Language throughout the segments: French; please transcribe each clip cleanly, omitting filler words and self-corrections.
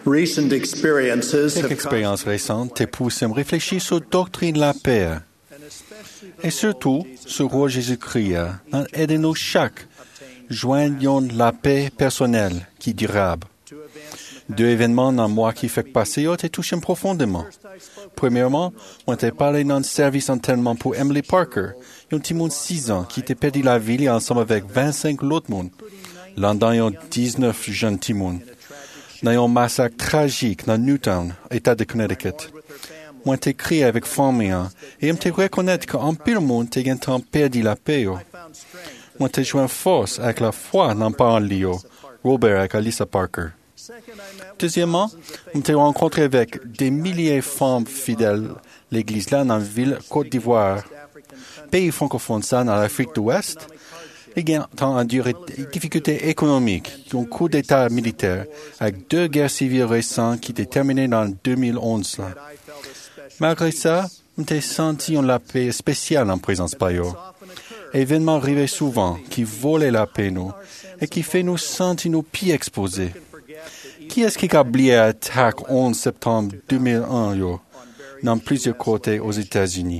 Recent experiences Quelques have expériences récentes te poussent à me réfléchir sur la doctrine de la paix et surtout sur le rôle de Jésus-Christ dans aider nous chaque joignons la paix personnelle qui est durable. Deux événements dans le mois qui fait passer ont touché profondément. Premièrement, on t'a parlé dans le service d'enterrement pour Emily Parker, un petit monde de 6 ans qui était perdu la ville ensemble avec 25 autres monde. L'an ils ont 19 jeunes petits monde. Dans un massacre tragique dans Newtown, État de Connecticut. Moi t'ai crié avec famille et me t'ai reconnaître qu'en pile monde t'es un temps perdu la paix. Moi t'ai joint force avec la foi dans parents Lio, Robert avec Alyssa Parker. Deuxièmement, on t'ai rencontré avec des milliers de femmes fidèles l'église là dans la ville Côte d'Ivoire. Pays francophone ça dans l'Afrique de l'Ouest. Et ont enduré des difficultés économiques, un coup d'État militaire, avec 2 guerres civiles récentes qui étaient terminées dans 2011. Là. Malgré ça, on s'est senti une paix spéciale en présence de Payo. Événements arrivés souvent qui volaient la paix nous et qui fait nous sentir nos pieds exposés. Qui est-ce qui a oublié l'attaque 11 septembre 2001 dans plusieurs côtés aux États-Unis?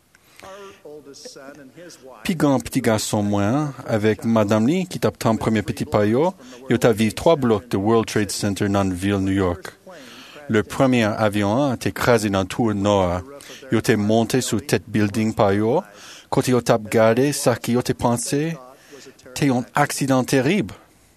Puis un petit garçon moins, avec Madame Lee, qui tape ton premier petit paillot, il a vécu 3 blocs de World Trade Center dans la ville de New York. Le premier avion a été écrasé dans tout le nord. Il a été monté sur tête building paillot. Quand il a regardé ça qu'il a pensé, c'était un accident terrible.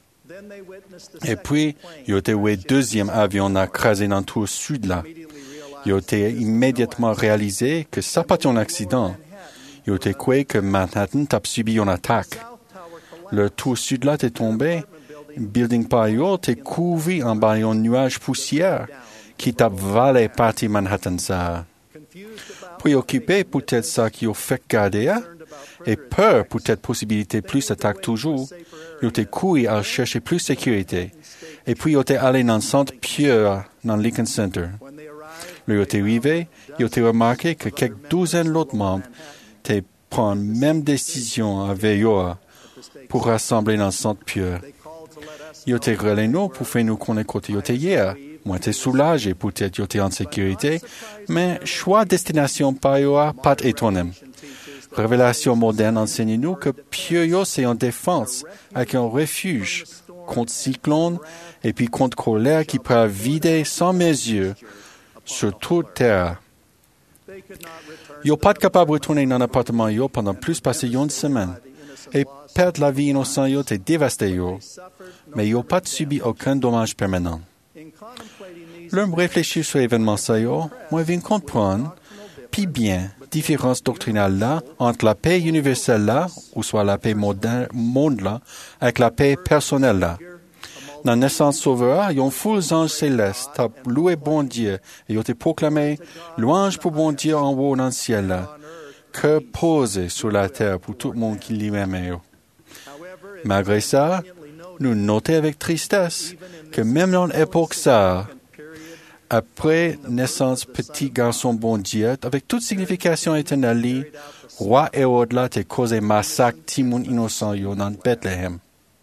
Et puis, il a été le deuxième avion à écraser dans tout le sud là. Il a été immédiatement réalisé que ça pas un accident. Il a été cru que Manhattan a subi une attaque. Le tour sud là est tombé. Building Payo est couvert en bas un nuage poussière qui a valé partie Manhattan ça. Préoccupé peut-être ça qui a fait garder et peur peut-être possibilité plus d'attaque toujours. Il a été couru à chercher plus de sécurité. Et puis il a été allé dans le centre Pierre dans le Lincoln Center. Il a été arrivé, il a été remarqué que quelques douzaines d'autres membres prendre la même décision avec eux pour rassembler dans le centre Pierre. Ils ont été relais nous pour faire nous connaître côté ils hier. Moi, j'étais soulagé, peut-être ils étaient en sécurité, mais choix destination par eux, pas étonnant. Révélation moderne enseigne nous que Pierre c'est en défense, avec un refuge contre cyclone et puis contre colère qui peut vider sans mesure sur toute terre. Ils n'ont pas capable de retourner dans l'appartement pendant plus passé une semaine. Et perdre la vie innocente est dévasté. Mais ils n'ont pas subi aucun dommage permanent. L'homme réfléchir sur l'événement ça, moi viens comprendre, puis bien, différence doctrinale là, entre la paix universelle là, ou soit la paix monde là, avec la paix personnelle là. Dans la naissance sauveur, ils ont foule d'anges célestes, loué bon Dieu, et ils ont été proclamés, louange pour bon Dieu en haut dans le ciel là, que posé sur la terre pour tout le monde qui l'aime. Malgré ça, nous notons avec tristesse que même dans l'époque ça, après naissance petit garçon bon Dieu, avec toute signification éternelle, roi Hérode là t'a causé massacre timon innocent dans Bethléem.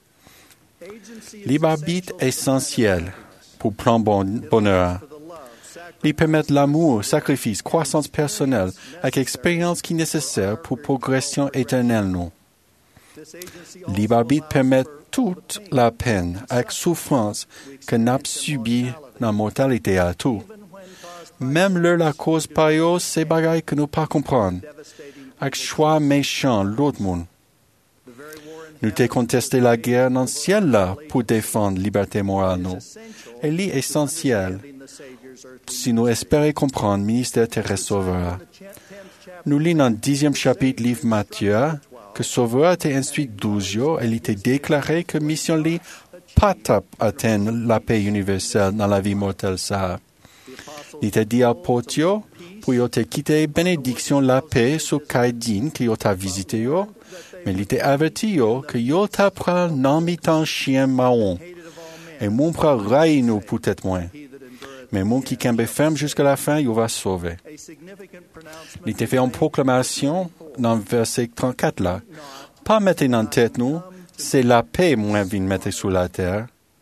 L'arbitre essentiel pour plan bonheur. Ils permettent l'amour, sacrifice, croissance personnelle, avec expérience qui est nécessaire pour progression éternelle, non. L'arbitre permet toute la peine, avec souffrance, que n'a subi la mortalité à tout. Même la cause par eux, c'est bagaille que nous pas comprendre. Avec choix méchant, l'autre monde. Nous t'ai contesté la guerre dans le ciel là pour défendre la liberté morale, nous. Elle est essentielle si nous espérons comprendre le ministère terrestre sauveur. Nous lisons dans le 10e chapitre livre Matthieu que sauveur était instruit 12 jours et il était déclaré que mission lui pas atteindre la paix universelle dans la vie mortelle ça. Il était dit à Potio pour y te quitter bénédiction la paix sur Kaidin qui y t'a visité yo. Mais il était averti que yo t'apprend non mitant chien maon. Et mon bras raille nous peut-être moins. Mais mon qui cambe ferme jusqu'à la fin, yo va sauver. Il était fait en proclamation dans le verset 34 là. Pas mettre dans la tête nous, c'est la paix moins vient mettre sur la terre.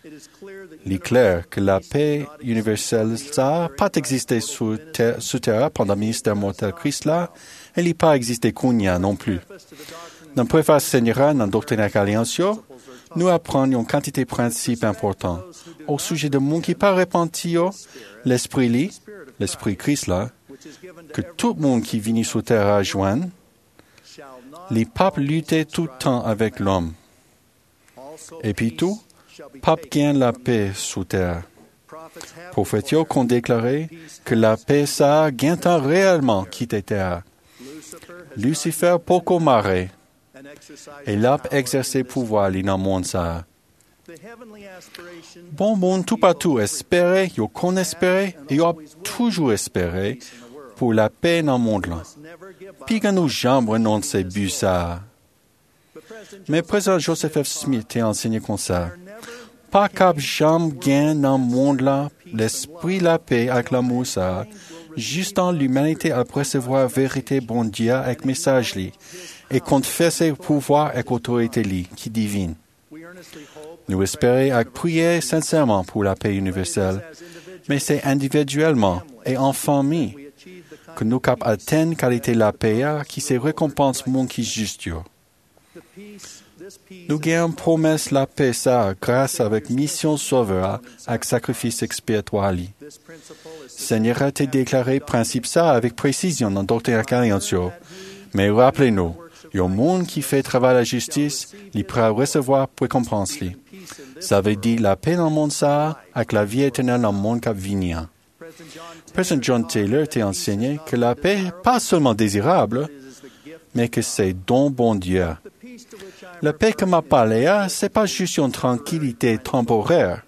Il est clair que la paix universelle n'a pas existé sous terre pendant le ministère mortel Christ-là, elle n'a pas existé Kounia non plus. Dans la préface Seigneur, dans la doctrine Alliancio, nous apprenons une quantité de principes importants. Au sujet de monde qui pas repenti, l'esprit Christ-là, que tout le monde qui vient sur terre a joindre, les papes luttaient tout le temps avec l'homme. Et puis tout, pape gagne la paix sous terre. Prophètes ont déclaré que la paix ça gagne réellement quitté terre. Lucifer poco mare, et l'a exercé pouvoir dans le monde ça. Bon monde tout partout espérait, yo qu'on espérait, et yo toujours espéré pour la paix dans le monde là. Puis que nous jamais renoncer but ça. Mais président Joseph F. Smith a enseigné comme ça. Pas cap jamais gain dans le monde là, l'esprit la paix avec l'amour ça, juste dans l'humanité à recevoir vérité bon Dieu avec message li, et confesser pouvoir avec autorité li, qui divine. Nous espérons avec prier sincèrement pour la paix universelle, mais c'est individuellement et en famille que nous cap atteindre qualité la paix qui se récompense monde qui juste. Nous gagnons promesse la paix ça grâce avec mission sauveur avec sacrifice expiatoire. Seigneur a été déclaré principe ça avec précision dans Doctrine Alliancio. Mais rappelez-nous, il y a un monde qui fait travail la justice, il pourra recevoir récompense. Ça veut dire la paix dans le monde ça avec la vie éternelle dans le monde qui vient. Président John Taylor t'a enseigné que la paix n'est pas seulement désirable, mais que c'est don bon Dieu. La paix que m'a parlé, c'est pas juste une tranquillité temporaire.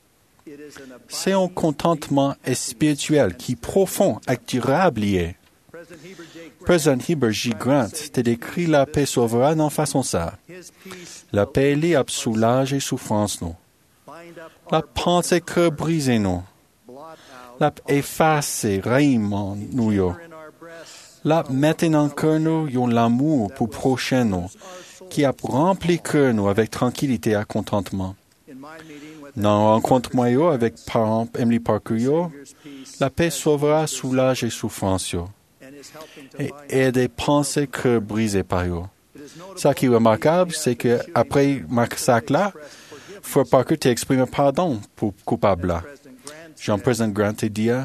C'est un contentement spirituel qui est profond et durable. Président Heber J. Grant t'a décrit la paix souveraine en façon ça. La paix liée à soulage et souffrance nous. La pensée que brisée nous. La effacer raillement nous. La mettre dans le cœur nous yon l'amour pour prochain nous, qui a rempli cœur nous avec tranquillité et contentement. Dans la rencontre moi avec parents Emily Parker, la paix sauvera soulage et souffrance et des pensées que brisées par eux. Ce qui est remarquable, c'est que après massacre là, Frère Parker t'a exprimé pardon pour coupable là. Jean-Président Grant a dit,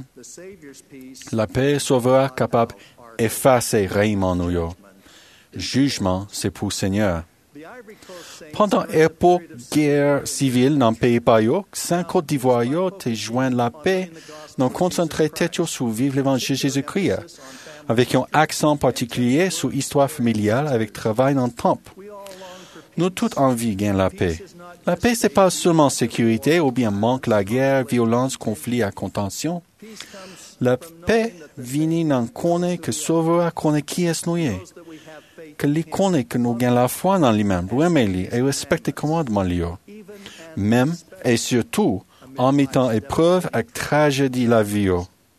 la paix sauvera capable effacer réellement nous. Jugement, c'est pour le Seigneur. Pendant l'époque guerre civile dans le pays Payo, 5 Côte d'Ivoire te joignent la paix, nous concentrer tête sur vivre l'évangile Jésus-Christ, avec un accent particulier sur l'histoire familiale avec travail dans le temple. Nous tous envie gagnent la paix. La paix, c'est pas seulement sécurité ou bien manque la guerre, violence, conflit et contention. La paix vient dans connaître que Sauveur connaît qui est nous, que lui connaît que nous gagnons la foi dans lui-même, aimer et respecter les commandements lui. Même et surtout en mettant épreuve avec tragédie la vie.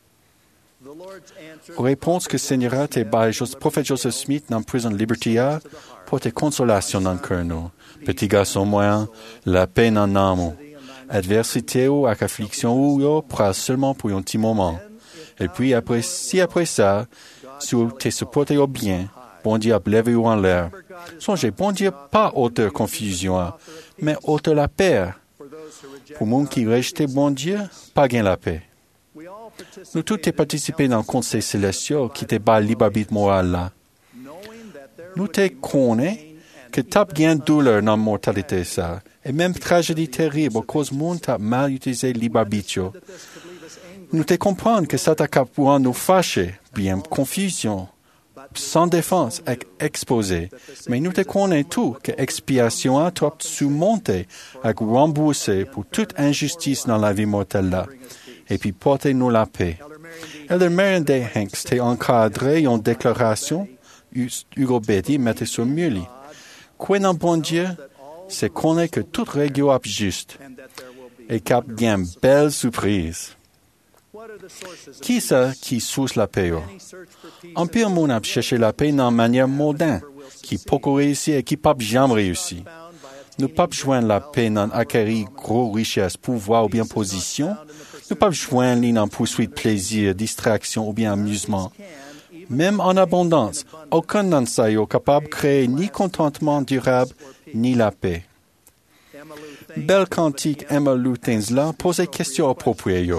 Réponse que Seigneur a été par le prophète Joseph Smith dans la prison de Liberty pour tes consolations dans le cœur nous. Petit garçon moyen, la paix dans l'âme. Adversité ou affliction ou prend seulement pour un petit moment. Et puis après ça, si tu supporté au bien, bon Dieu a levé en l'air. Songez, bon Dieu pas auteur confusion, mais auteur la paix. Pour monde qui rejette bon Dieu, pas gain la paix. Nous tous t'es participé dans le conseil célestial qui t'est bas libre arbitre moral là. Nous t'es connaît que t'as gain douleur dans la mortalité ça. Et même tragédie terrible à cause monde t'a mal utilisé libre arbitre. Nous te comprendre que ça t'a pour nous fâcher, bien confusion, sans défense, exposé. Mais nous te connaissons tout que expiation a trop surmonté, et remboursé pour toute injustice dans la vie mortelle là. Et puis portez-nous la paix. Elder Marion Day Hanks t'a encadré une déclaration, Hugo Betty mettait sur muli. Quoi dans bon Dieu, c'est connaître que toute règle est juste, et qu'il y a une belle surprise. Qui ça qui source la paix? Un peu de monde a cherché la paix dans une manière moderne, qui peut réussir et qui peut jamais réussir. Nous pas joindre la paix dans acquérir gros richesses, pouvoir ou bien position. Nous pas joindre dans poursuite plaisir, distraction ou bien amusement. Même en abondance, aucun d'entre ça est capable de créer ni contentement durable, ni la paix. Belle cantique Emma Luthens posait question appropriée.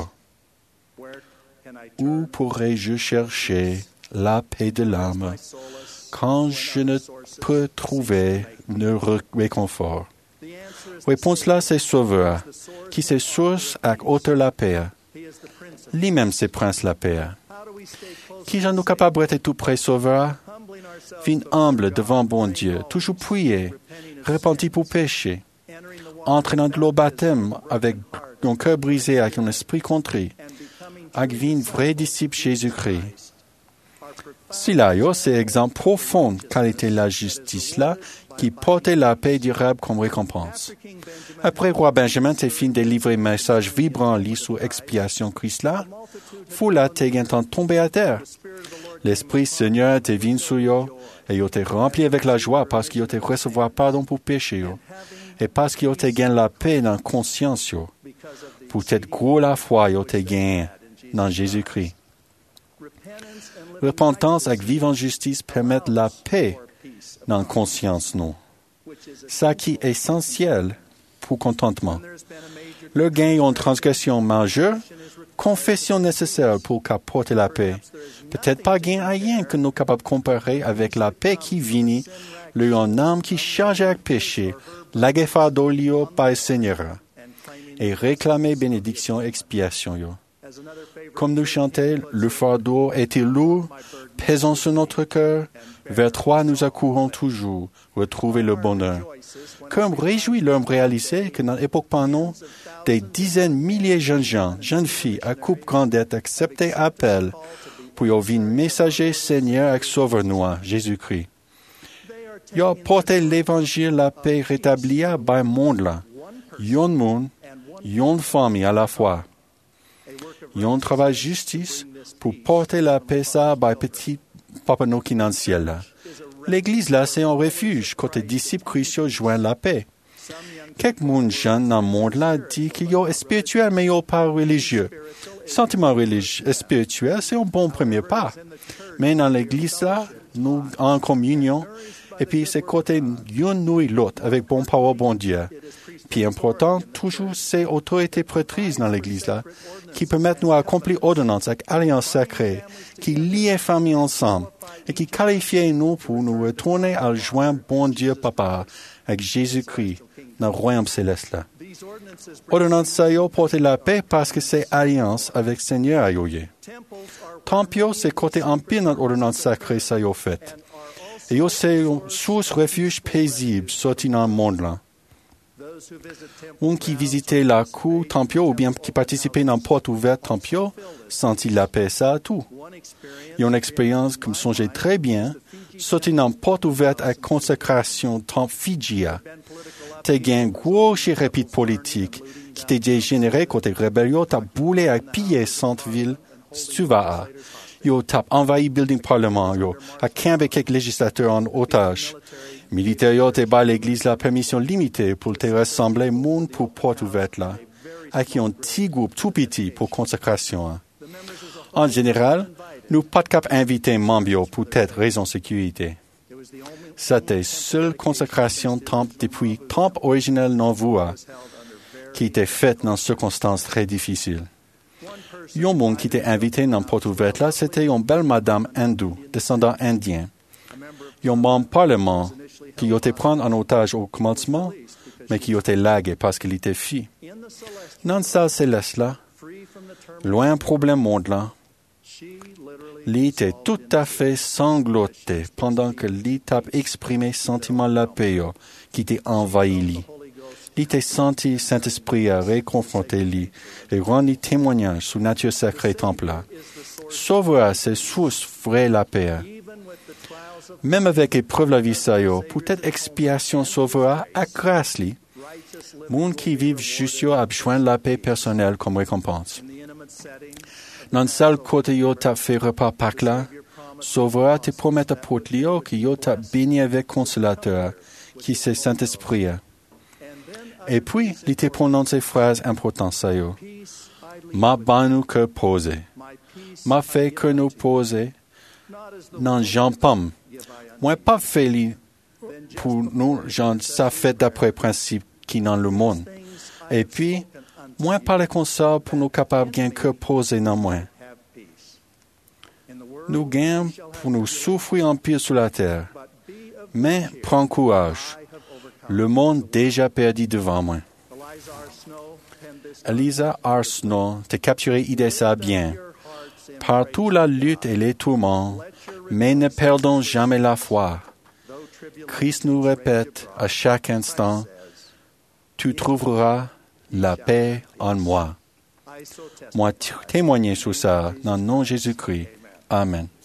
Où pourrais-je chercher la paix de l'âme quand je ne peux trouver de réconfort? Réponse là, c'est Sauveur, qui c'est source avec auteur la paix. Lui-même, c'est Prince la paix. Qui j'en nous capable d'être tout près Sauveur? Fin humble devant bon Dieu, toujours prier, repenti pour péché, entrer dans l'eau baptême avec un cœur brisé, avec un esprit contrit, avec une vraie disciple Jésus-Christ. Si là, c'est exemple profond qualité la justice là, qui portait la paix durable comme récompense. Après roi Benjamin t'es fin de livrer message vibrant lit sous expiation Christ là, foule t'es gagnant tombé à terre. L'Esprit Seigneur t'es venu sur yo, et yo t'es rempli avec la joie parce qu'il t'es recevoir pardon pour péché yo, et parce qu'il t'es gagné la paix dans conscience yo. Pour t'être gros la foi yo t'es gagné dans Jésus-Christ. Repentance avec vivant justice permettent la paix dans conscience nous. Ça qui est essentiel pour contentement. Le gain en transgression majeure, confession nécessaire pour qu'apporter la paix. Peut-être pas gain rien que nous capables de comparer avec la paix qui vient, le en âme qui charge avec péché, la fardeau lié par le Seigneur, et réclamer bénédiction expiation yo. Comme nous chantions, le fardeau était lourd, pesant sur notre cœur, vers toi nous accourons toujours, retrouver le bonheur. Comme réjouit l'homme réalisé que dans l'époque pendant, des dizaines, milliers de jeunes gens, jeunes filles, à coupe grandette, acceptaient appel pour y ouvrir messager Seigneur avec Sauveur-nous, Jésus-Christ. Ils ont porté l'évangile, la paix rétablie par le monde là. Yon monde, yon famille à la fois. Yon travail justice pour porter la paix ça par petit papa nous qui dans le ciel là. L'église là, c'est un refuge côté disciples Christ joignent la paix. Quelques monde jeunes dans le monde là dit qu'il est spirituel mais il n'est pas religieux. Sentiment religieux et spirituel, c'est un bon premier pas. Mais dans l'église là, nous en communion, et puis c'est côté une nous et l'autre avec bon parole bon Dieu. Puis important, toujours ces autorités prêtrises dans l'église là, qui permettent nous accomplir ordonnance avec alliance sacrée, qui lient famille ensemble, et qui qualifient nous pour nous retourner à joindre bon Dieu Papa avec Jésus-Christ dans le royaume céleste là. Ordonnance ça y porter la paix parce que c'est alliance avec Seigneur à yoye. Tempio c'est côté empire dans l'ordonnance sacrée ça y fait. Et yo c'est une source refuge paisible sorti dans le monde là. Un qui visitait la cour Tempio ou bien qui participait dans porte ouverte Tempio sentit la paix ça tout. Il y a une expérience comme songez très bien sorti dans porte ouverte à consécration Temple Figia. T'es gain gros chérépite politique qui t'est dégénéré côté rébellion t'as boulé à piller centre-ville Stuva. Yo t'as envahi building parlement yo à camp avec quelques législateurs en otage. Militaire yo t'es bas l'église la permission limitée pour te rassembler monde pour porte ouverte là. À qui un petit groupe tout petit pour consécration. En général, nous pas de cap inviter membres pour telle raison sécurité. C'était seule consécration temple depuis temple originel non voix qui était faite dans circonstances très difficiles. Un monde qui était invité dans porte ouverte là, c'était une belle madame hindoue, descendant indien. Un membre parlement qui a été pris en otage au commencement, mais qui a été lagué parce qu'il était fille. Dans le salle céleste là, loin problème monde là, il était tout à fait sangloté pendant que l'itap exprimait sentiment la paix qui était envahi lui. Il était senti Saint-Esprit à réconforter lui et rendre témoignage sur nature sacrée temple là. Sauveur, c'est source vraie la paix. Même avec épreuve la vie ça yo, peut-être expiation sauvera à grâce li. Monde qui vivent juste yo a besoin de la paix personnelle comme récompense. Dans le salle côté yo t'a fait repas Pâques là, sauvera te promet à porte yo qui yo t'a béni avec consolateur, qui c'est Saint-Esprit. Et puis, il était prononcé phrase importante, ça y est. Ma banu que posé. Ma fait que nous posé. Non, j'en pomme. Moi, pas fait li pour nous, j'en ça fait d'après principe qui dans le monde. Et puis, moi, parler comme ça pour nous capables bien que poser non moins. Nous gagnons pour nous souffrir en pire sur la terre. Mais prends courage. Le monde déjà perdu devant moi. Eliza R. Snow t'a capturé idée ça bien. Partout la lutte et les tourments, mais ne perdons jamais la foi. Christ nous répète à chaque instant, tu trouveras la paix en moi. Moi témoigner sur ça dans le nom de Jésus-Christ. Amen.